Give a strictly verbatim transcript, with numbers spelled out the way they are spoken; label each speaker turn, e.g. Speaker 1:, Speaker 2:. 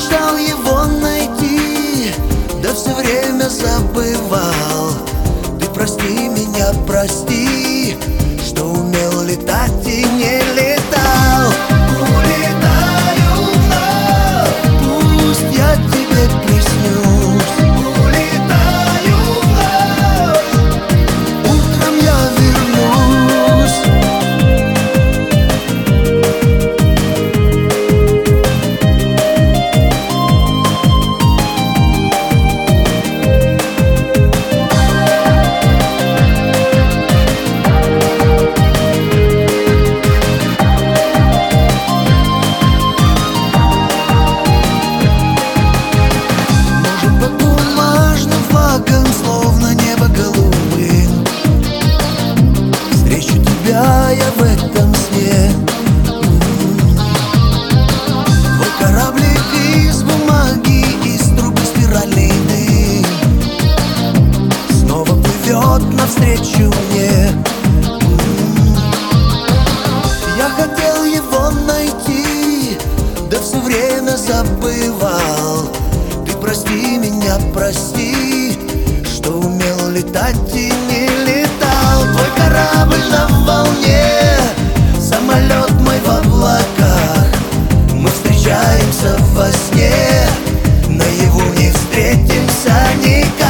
Speaker 1: ждал его найти, да все время забывал. Ты прости меня, прости, что умел летать и не летал. Улетаю вновь, пусть я тебе приснюсь. Улетаю вновь, утром я вернусь. Я в этом сне. Твой кораблик из бумаги, из трубы спиральный дым снова плывет навстречу мне. Я хотел его найти, да все время забывал. Ты прости меня, прости, что умел летать и не летал. Твой корабль на волне, самолет мой в облаках. Мы встречаемся во сне, наяву не встретимся никак.